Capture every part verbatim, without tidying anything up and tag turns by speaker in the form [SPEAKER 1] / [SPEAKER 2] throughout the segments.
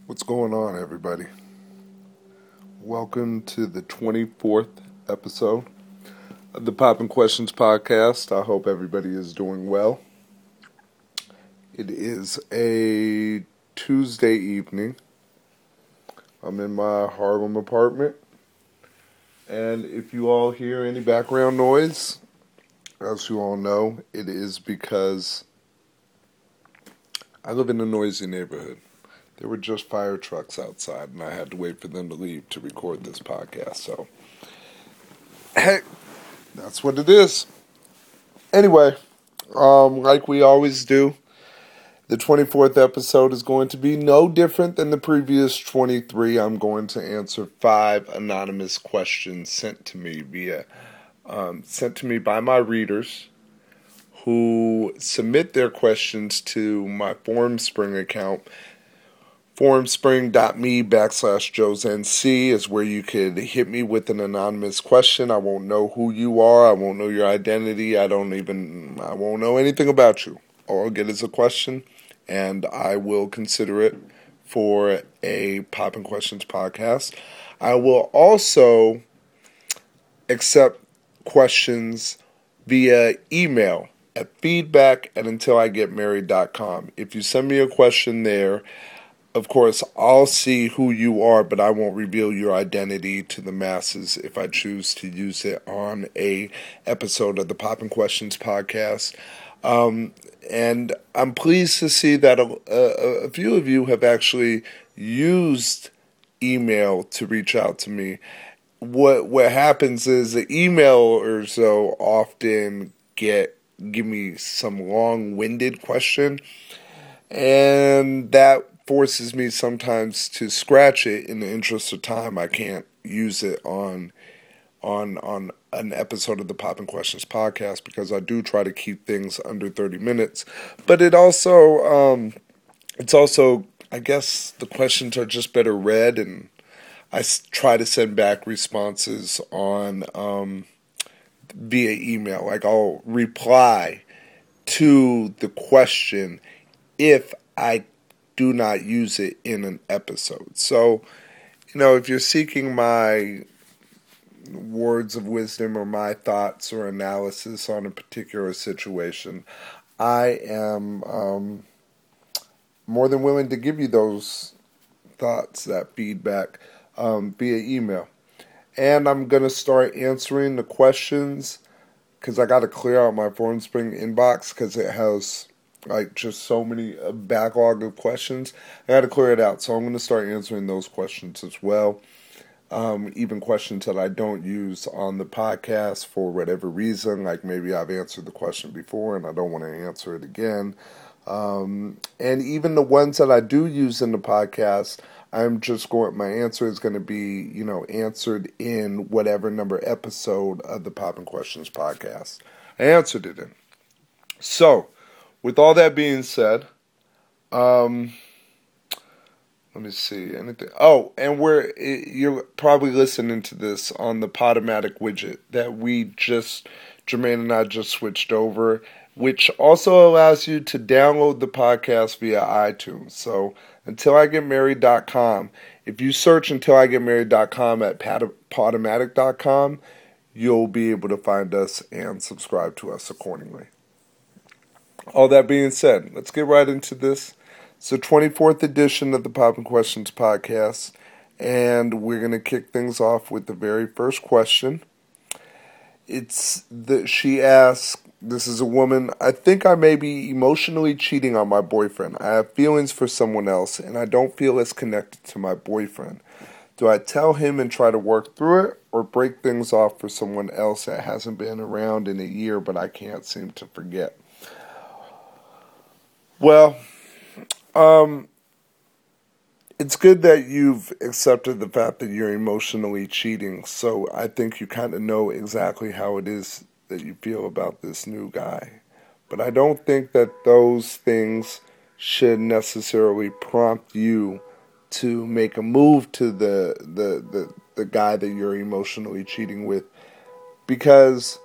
[SPEAKER 1] What's going on, everybody? Welcome to the twenty-fourth episode of the Poppin' Questions podcast. I hope everybody is doing well. It is a Tuesday evening. I'm in my Harlem apartment. And if you all hear any background noise, as you all know, it is because I live in a noisy neighborhood. There were just fire trucks outside, and I had to wait for them to leave to record this podcast. So, hey, that's what it is. Anyway, um, like we always do, the twenty-fourth episode is going to be no different than the previous twenty-three. I'm going to answer five anonymous questions sent to me via um, sent to me by my readers who submit their questions to my FormSpring account. Formspring.me backslash JoesNC is where you could hit me with an anonymous question. I won't know who you are. I won't know your identity. I don't even, I won't know anything about you. All I'll get is a question, and I will consider it for a Poppin' Questions podcast. I will also accept questions via email at feedback at until I get married dot com. If you send me a question there, of course, I'll see who you are, but I won't reveal your identity to the masses if I choose to use it on a episode of the Poppin' Questions podcast. Um, and I'm pleased to see that a, a, a few of you have actually used email to reach out to me. What what happens is the emailers so often get give me some long-winded question, and that forces me sometimes to scratch it in the interest of time. I can't use it on on on an episode of the Poppin' Questions podcast because I do try to keep things under thirty minutes. But it also um, it's also, I guess the questions are just better read, and I s- try to send back responses on um, via email. Like I'll reply to the question if I do not use it in an episode. So, you know, if you're seeking my words of wisdom or my thoughts or analysis on a particular situation, I am um, more than willing to give you those thoughts, that feedback, um, via email. And I'm going to start answering the questions because I got to clear out my FormSpring inbox because it has like just so many a backlog of questions. I got to clear it out, so I'm going to start answering those questions as well. Um, even questions that I don't use on the podcast for whatever reason, like maybe I've answered the question before and I don't want to answer it again. Um, and even the ones that I do use in the podcast, I'm just going, my answer is going to be, you know, answered in whatever number episode of the Poppin' Questions podcast I answered it in. So, with all that being said, um, let me see, anything. Oh, and we're, you're probably listening to this on the Podomatic widget that we just, Jermaine and I just switched over, which also allows you to download the podcast via iTunes. So, until I get married dot com, if you search until I get married dot com at podomatic dot com, you'll be able to find us and subscribe to us accordingly. All that being said, let's get right into this. It's the twenty-fourth edition of the Poppin' Questions podcast, and we're going to kick things off with the very first question. It's the, she asks, this is a woman, I think I may be emotionally cheating on my boyfriend. I have feelings for someone else, and I don't feel as connected to my boyfriend. Do I tell him and try to work through it, or break things off for someone else that hasn't been around in a year but I can't seem to forget? Well, um, it's good that you've accepted the fact that you're emotionally cheating, so I think you kind of know exactly how it is that you feel about this new guy. But I don't think that those things should necessarily prompt you to make a move to the the, the, the guy that you're emotionally cheating with, because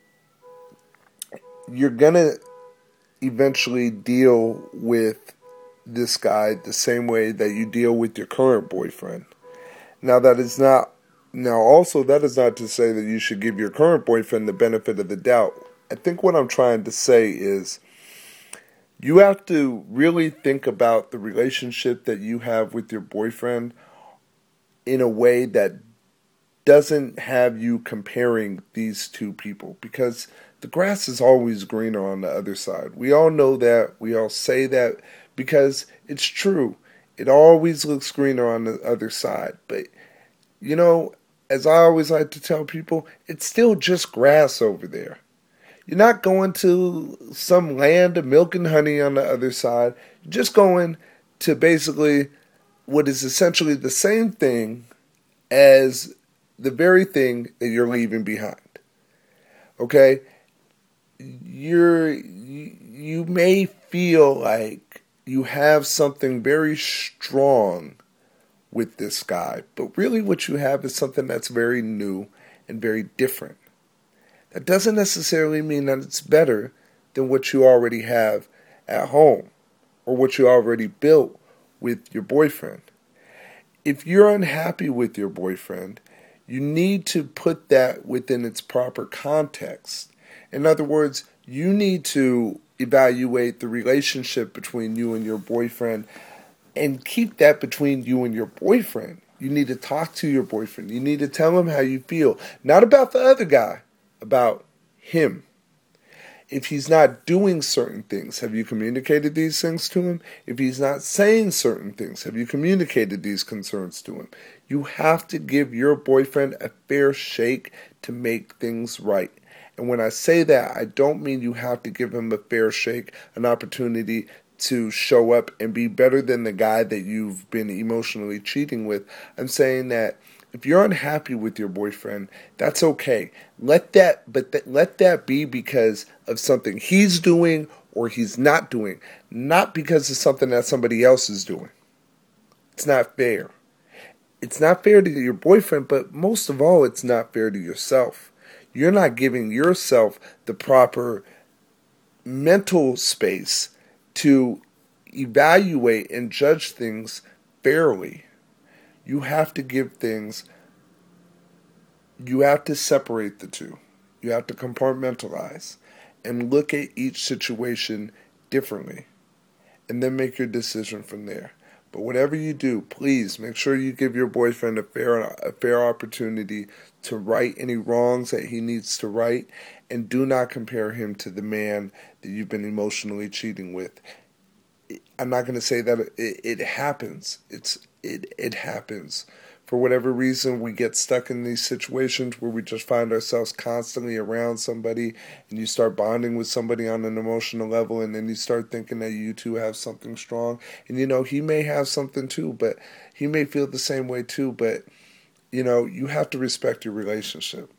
[SPEAKER 1] you're going to eventually deal with this guy the same way that you deal with your current boyfriend. Now that is not now also that is not to say that you should give your current boyfriend the benefit of the doubt. I think what I'm trying to say is you have to really think about the relationship that you have with your boyfriend in a way that doesn't have you comparing these two people, because the grass is always greener on the other side. We all know that. We all say that because it's true. It always looks greener on the other side. But, you know, as I always like to tell people, it's still just grass over there. You're not going to some land of milk and honey on the other side. You're just going to basically what is essentially the same thing as the very thing that you're leaving behind. Okay? You're, you, you may feel like you have something very strong with this guy, but really what you have is something that's very new and very different. That doesn't necessarily mean that it's better than what you already have at home or what you already built with your boyfriend. If you're unhappy with your boyfriend, you need to put that within its proper context. In other words, you need to evaluate the relationship between you and your boyfriend and keep that between you and your boyfriend. You need to talk to your boyfriend. You need to tell him how you feel. Not about the other guy, about him. If he's not doing certain things, have you communicated these things to him? If he's not saying certain things, have you communicated these concerns to him? You have to give your boyfriend a fair shake to make things right. And when I say that, I don't mean you have to give him a fair shake, an opportunity to show up and be better than the guy that you've been emotionally cheating with. I'm saying that if you're unhappy with your boyfriend, that's okay. Let that, but th- let that be because of something he's doing or he's not doing, not because of something that somebody else is doing. It's not fair. It's not fair to your boyfriend, but most of all, it's not fair to yourself. You're not giving yourself the proper mental space to evaluate and judge things fairly. You have to give things, you have to separate the two. You have to compartmentalize and look at each situation differently and then make your decision from there. But whatever you do, please make sure you give your boyfriend a fair a fair opportunity to right any wrongs that he needs to right, and do not compare him to the man that you've been emotionally cheating with. I'm not going to say that it, it happens. It's it it happens. For whatever reason, we get stuck in these situations where we just find ourselves constantly around somebody, and you start bonding with somebody on an emotional level, and then you start thinking that you two have something strong. And, you know, he may have something too, but he may feel the same way too, but, you know, you have to respect your relationship.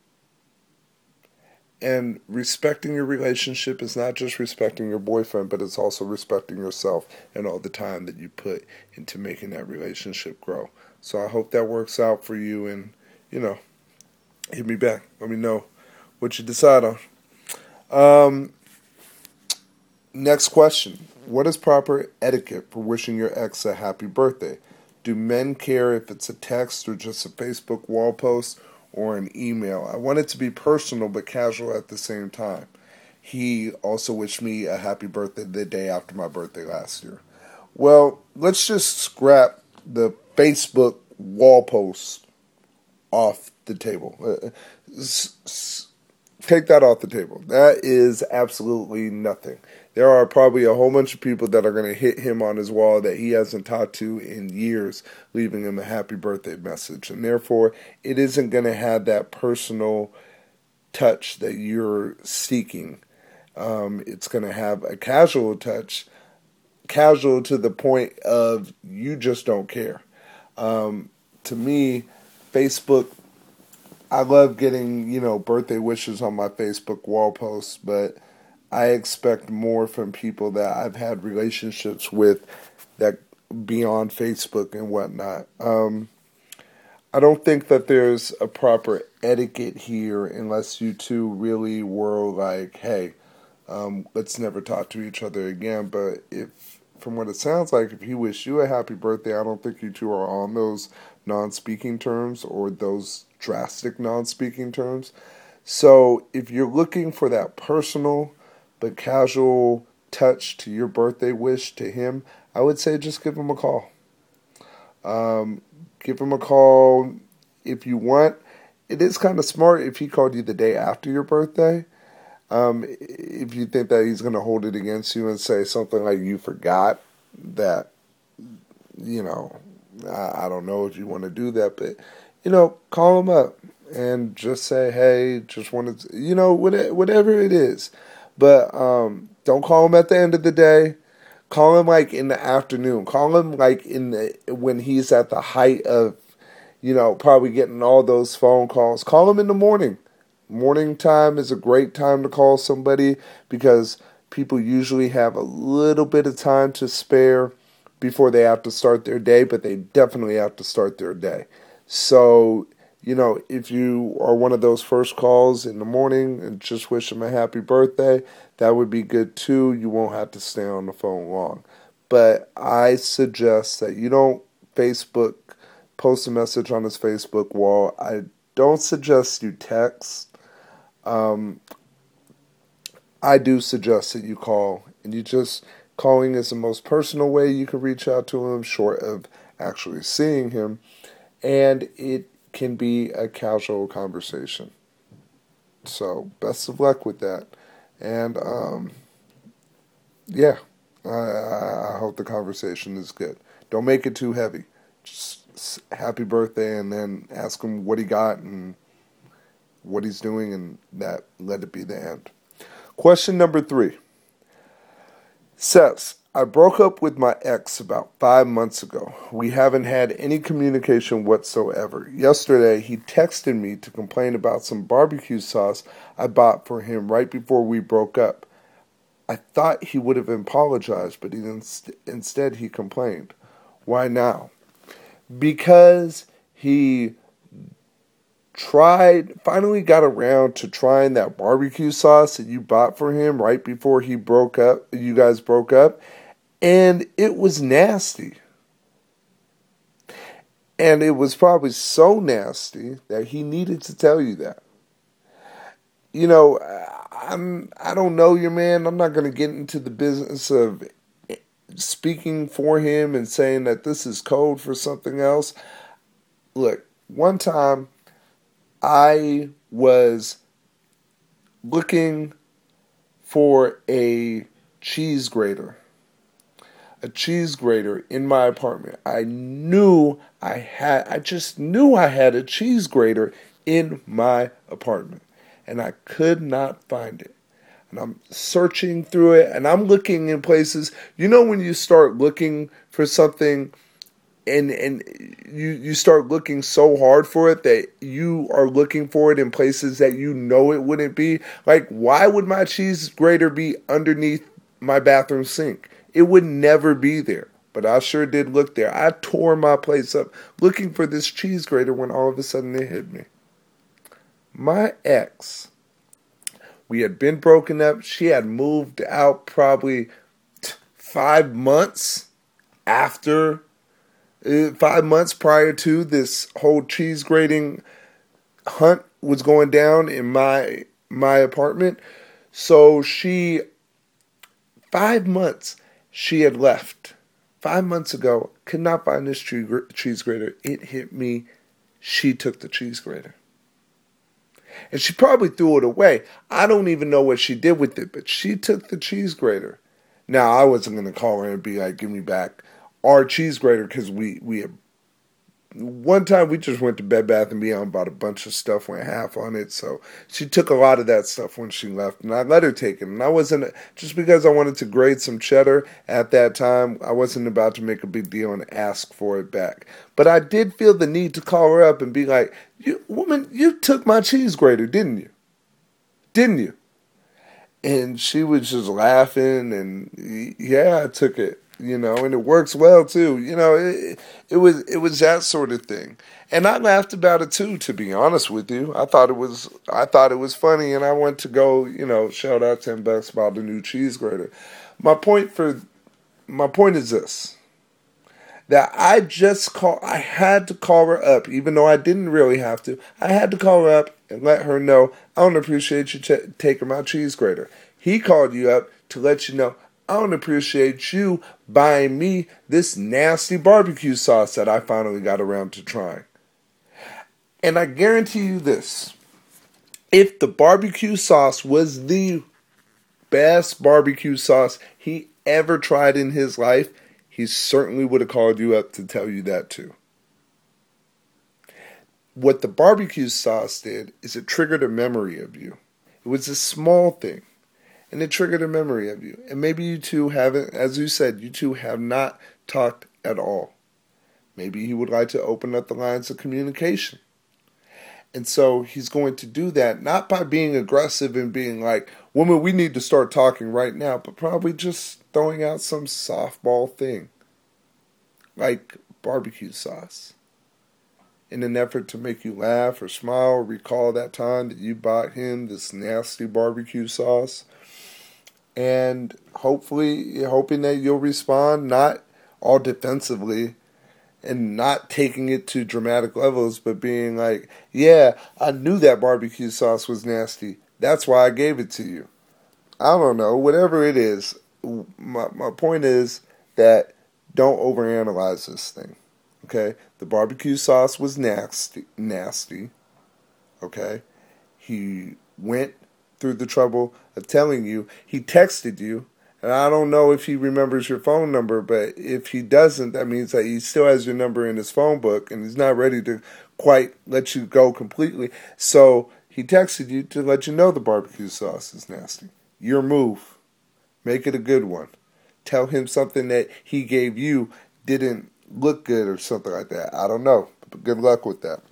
[SPEAKER 1] And respecting your relationship is not just respecting your boyfriend, but it's also respecting yourself and all the time that you put into making that relationship grow. So I hope that works out for you, and, you know, hit me back. Let me know what you decide on. Um, next question. What is proper etiquette for wishing your ex a happy birthday? Do men care if it's a text or just a Facebook wall post or an email? I want it to be personal but casual at the same time. He also wished me a happy birthday the day after my birthday last year. Well, let's just scrap the Facebook wall post off the table. Uh, s- s- take that off the table. That is absolutely nothing. There are probably a whole bunch of people that are going to hit him on his wall that he hasn't talked to in years, leaving him a happy birthday message. And therefore, it isn't going to have that personal touch that you're seeking. Um, it's going to have a casual touch, casual to the point of you just don't care. Um, to me, Facebook, I love getting, you know, birthday wishes on my Facebook wall posts, but I expect more from people that I've had relationships with that beyond Facebook and whatnot. Um, I don't think that there's a proper etiquette here unless you two really were like, hey, um, let's never talk to each other again. But if from what it sounds like, if he wished you a happy birthday, I don't think you two are on those non-speaking terms or those drastic non-speaking terms. So if you're looking for that personal but casual touch to your birthday wish to him, I would say just give him a call. Um, give him a call if you want. It is kind of smart if he called you the day after your birthday. Um, if you think that he's going to hold it against you and say something like you forgot that, you know, I, I don't know if you want to do that, but, you know, call him up and just say, hey, just wanted to, you know, whatever it is. But um, don't call him at the end of the day. Call him like in the afternoon. Call him like in the when he's at the height of, you know, probably getting all those phone calls. Call him in the morning. Morning time is a great time to call somebody because people usually have a little bit of time to spare before they have to start their day, but they definitely have to start their day. So, you know, if you are one of those first calls in the morning and just wish him a happy birthday, that would be good too. You won't have to stay on the phone long. But I suggest that you don't Facebook, post a message on his Facebook wall. I don't suggest you text. Um, I do suggest that you call, and you just, calling is the most personal way you can reach out to him, short of actually seeing him, and it can be a casual conversation. So, best of luck with that, and, um, yeah, I, I hope the conversation is good. Don't make it too heavy. Just happy birthday, and then ask him what he got, and what he's doing, and that let it be the end. Question number three says, I broke up with my ex about five months ago. We haven't had any communication whatsoever. Yesterday, he texted me to complain about some barbecue sauce I bought for him right before we broke up. I thought he would have apologized, but he inst- instead he complained. Why now? Because he tried, finally got around to trying that barbecue sauce that you bought for him right before he broke up, you guys broke up, and it was nasty. And it was probably so nasty that he needed to tell you that. You know, I'm, I don't know your man. I'm not going to get into the business of speaking for him and saying that this is code for something else. Look, one time, I was looking for a cheese grater, a cheese grater in my apartment. I knew I had, I just knew I had a cheese grater in my apartment, and I could not find it. And I'm searching through it, and I'm looking in places. You know when you start looking for something And and you, you start looking so hard for it that you are looking for it in places that you know it wouldn't be. Like, why would my cheese grater be underneath my bathroom sink? It would never be there. But I sure did look there. I tore my place up looking for this cheese grater when all of a sudden it hit me. My ex, we had been broken up. She had moved out probably t- five months after Five months prior to this whole cheese grating hunt was going down in my my apartment. So she, five months, she had left. Five months ago, could not find this cheese grater. It hit me. She took the cheese grater. And she probably threw it away. I don't even know what she did with it, but she took the cheese grater. Now, I wasn't going to call her and be like, give me back our cheese grater, because we, we had, one time we just went to Bed Bath and Beyond, bought a bunch of stuff, went half on it, so she took a lot of that stuff when she left, and I let her take it, and I wasn't, just because I wanted to grade some cheddar at that time, I wasn't about to make a big deal and ask for it back, but I did feel the need to call her up and be like, you, woman, you took my cheese grater, didn't you? Didn't you? And she was just laughing, and yeah, I took it. You know, and it works well too. You know, it, it was it was that sort of thing, and I laughed about it too. To be honest with you, I thought it was I thought it was funny, and I went to go, you know, shout out ten bucks about the new cheese grater. My point for my point is this. That I just call, I had to call her up, even though I didn't really have to. I had to call her up and let her know, I don't appreciate you t- taking my cheese grater. He called you up to let you know, I don't appreciate you buying me this nasty barbecue sauce that I finally got around to trying. And I guarantee you this, if the barbecue sauce was the best barbecue sauce he ever tried in his life, he certainly would have called you up to tell you that too. What the barbecue sauce did is it triggered a memory of you. It was a small thing, and it triggered a memory of you. And maybe you two haven't, as you said, you two have not talked at all. Maybe he would like to open up the lines of communication. And so he's going to do that, not by being aggressive and being like, woman, we need to start talking right now, but probably just throwing out some softball thing, like barbecue sauce, in an effort to make you laugh or smile or recall that time that you bought him this nasty barbecue sauce. And hopefully, hoping that you'll respond, not all defensively, and not taking it to dramatic levels, but being like, yeah, I knew that barbecue sauce was nasty. That's why I gave it to you. I don't know, whatever it is. My, my point is that don't overanalyze this thing, okay? The barbecue sauce was nasty, nasty, okay? He went through the trouble of telling you. He texted you. And I don't know if he remembers your phone number, but if he doesn't, that means that he still has your number in his phone book and he's not ready to quite let you go completely. So he texted you to let you know the barbecue sauce is nasty. Your move. Make it a good one. Tell him something that he gave you didn't look good or something like that. I don't know. But good luck with that.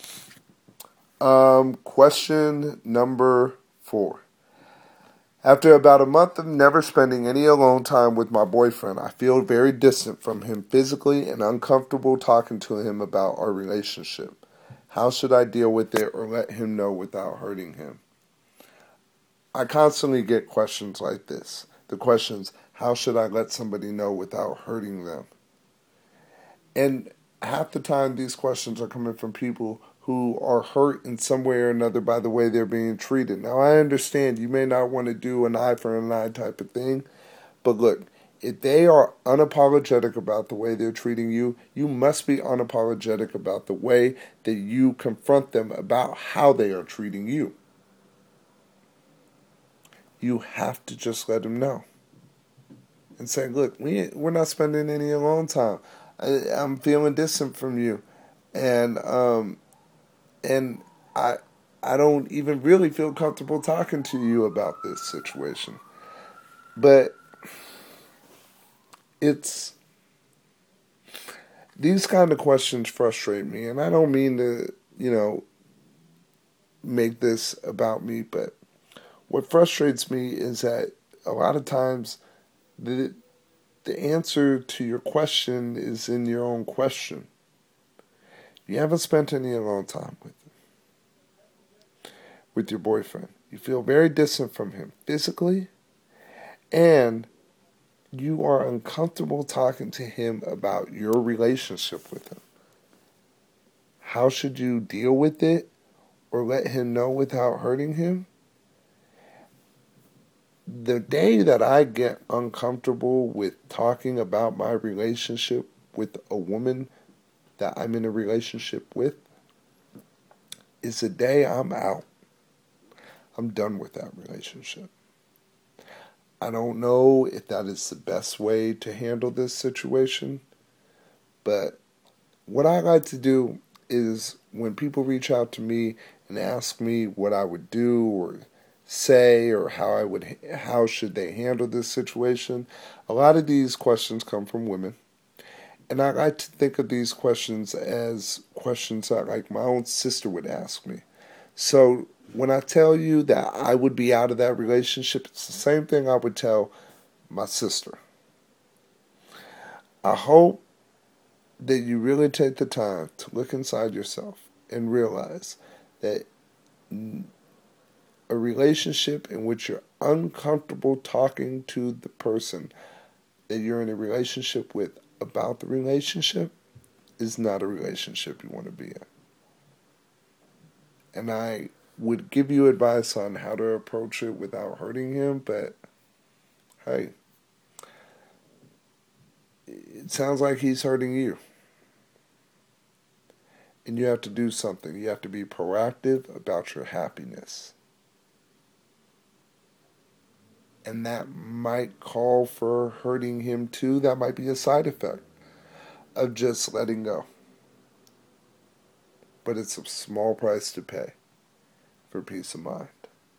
[SPEAKER 1] Um, question number four. After about a month of never spending any alone time with my boyfriend, I feel very distant from him physically and uncomfortable talking to him about our relationship. How should I deal with it or let him know without hurting him? I constantly get questions like this. The questions, how should I let somebody know without hurting them? And half the time these questions are coming from people who are hurt in some way or another by the way they're being treated. Now, I understand you may not want to do an eye for an eye type of thing, but look, if they are unapologetic about the way they're treating you, you must be unapologetic about the way that you confront them about how they are treating you. You have to just let them know and say, look, we, we're not spending any alone time. I, I'm feeling distant from you. And, um, And I I don't even really feel comfortable talking to you about this situation. But it's, these kind of questions frustrate me. And I don't mean to, you know, make this about me. But what frustrates me is that a lot of times the, the answer to your question is in your own question. You haven't spent any alone time with with your boyfriend. You feel very distant from him physically, and you are uncomfortable talking to him about your relationship with him. How should you deal with it or let him know without hurting him? The day that I get uncomfortable with talking about my relationship with a woman that I'm in a relationship with is the day I'm out. I'm done with that relationship. I don't know if that is the best way to handle this situation, but what I like to do is when people reach out to me and ask me what I would do or say or how I would how should they handle this situation, a lot of these questions come from women. And I like to think of these questions as questions that like my own sister would ask me. So when I tell you that I would be out of that relationship, it's the same thing I would tell my sister. I hope that you really take the time to look inside yourself and realize that a relationship in which you're uncomfortable talking to the person that you're in a relationship with about the relationship is not a relationship you want to be in. And I would give you advice on how to approach it without hurting him, but hey, it sounds like he's hurting you. And you have to do something. You have to be proactive about your happiness. And that might call for hurting him too. That might be a side effect of just letting go. But it's a small price to pay for peace of mind.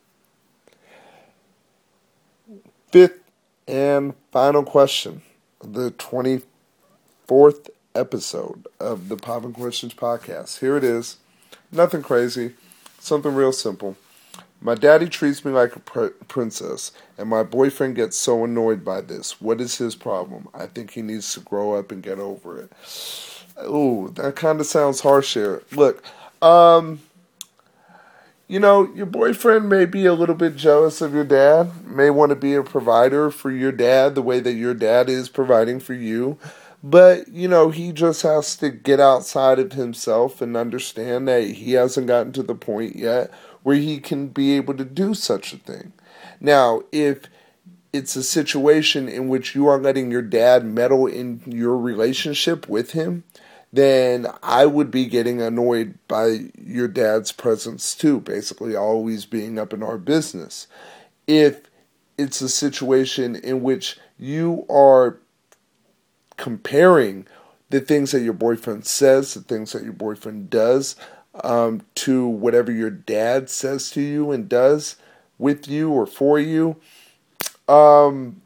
[SPEAKER 1] Fifth and final question. The twenty-fourth episode of the Poppin' Questions podcast. Here it is. Nothing crazy. Something real simple. My daddy treats me like a pr- princess, and my boyfriend gets so annoyed by this. What is his problem? I think he needs to grow up and get over it. Ooh, that kind of sounds harsh here. Look, um, you know, your boyfriend may be a little bit jealous of your dad, may want to be a provider for your dad the way that your dad is providing for you. But, you know, he just has to get outside of himself and understand that he hasn't gotten to the point yet where he can be able to do such a thing. Now, if it's a situation in which you are letting your dad meddle in your relationship with him, then I would be getting annoyed by your dad's presence too, basically always being up in our business. If it's a situation in which you are comparing the things that your boyfriend says, the things that your boyfriend does, um, to whatever your dad says to you and does with you or for you, um,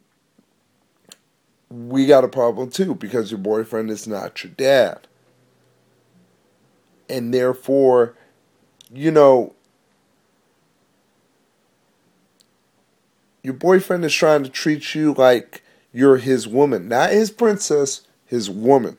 [SPEAKER 1] we got a problem too, because your boyfriend is not your dad. And therefore, you know, your boyfriend is trying to treat you like you're his woman. Not his princess, his woman.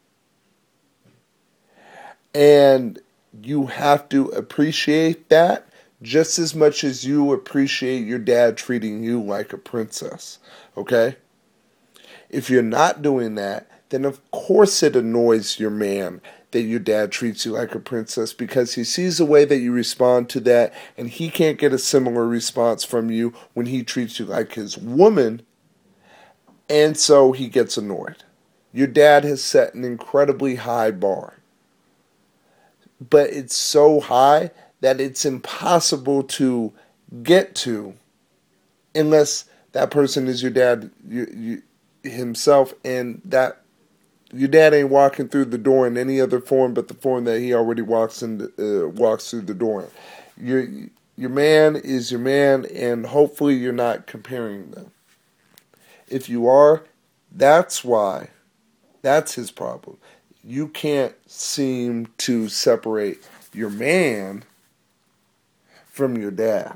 [SPEAKER 1] And you have to appreciate that just as much as you appreciate your dad treating you like a princess. Okay? If you're not doing that, then of course it annoys your man that your dad treats you like a princess, because he sees the way that you respond to that, and he can't get a similar response from you when he treats you like his woman, and so he gets annoyed. Your dad has set an incredibly high bar, but it's so high that it's impossible to get to unless that person is your dad you, you, himself, and that your dad ain't walking through the door in any other form but the form that he already walks in, uh, walks through the door in. Your your man is your man, and hopefully you're not comparing them. If you are, that's why. That's his problem. You can't seem to separate your man from your dad.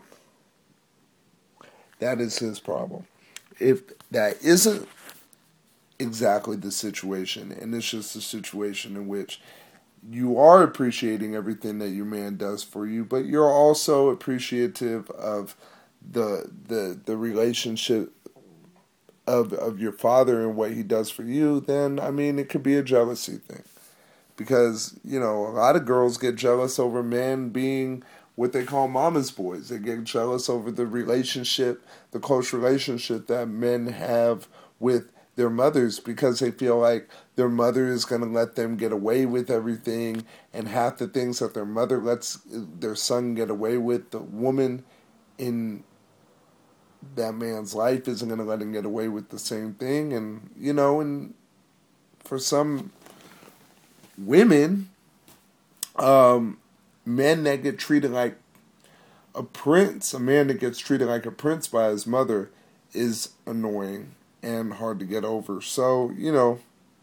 [SPEAKER 1] That is his problem. If that isn't exactly the situation, and it's just a situation in which you are appreciating everything that your man does for you, but you're also appreciative of the the the relationship of of your father and what he does for you, then I mean it could be a jealousy thing. Because, you know, a lot of girls get jealous over men being what they call mama's boys. They get jealous over the relationship, the close relationship that men have with their mothers, because they feel like their mother is going to let them get away with everything, and half the things that their mother lets their son get away with, the woman in that man's life isn't going to let him get away with the same thing. And, you know, and for some women, um, men that get treated like a prince, a man that gets treated like a prince by his mother is annoying and hard to get over. So, you know,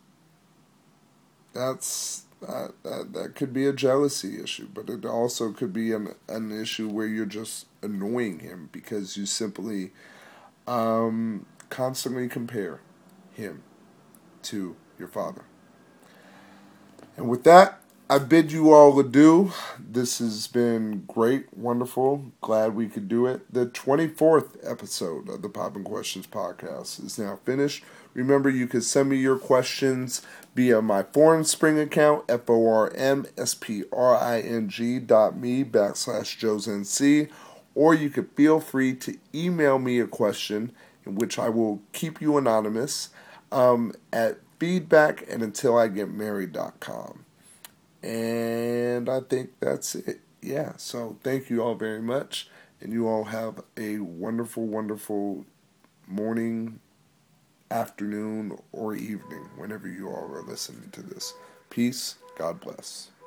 [SPEAKER 1] that's that, that, that could be a jealousy issue, but it also could be an, an issue where you're just annoying him because you simply um, constantly compare him to your father. And with that, I bid you all adieu. This has been great, wonderful. Glad we could do it. The twenty-fourth episode of the Poppin' Questions podcast is now finished. Remember, you can send me your questions via my FormSpring account, F O R M S P R I N G dot me backslash Joe'sNC, or you could feel free to email me a question, in which I will keep you anonymous, um, at feedback and until I get married dot com. And I think that's it. Yeah, so thank you all very much, and you all have a wonderful, wonderful morning, afternoon, or evening whenever you all are listening to this. Peace. God bless.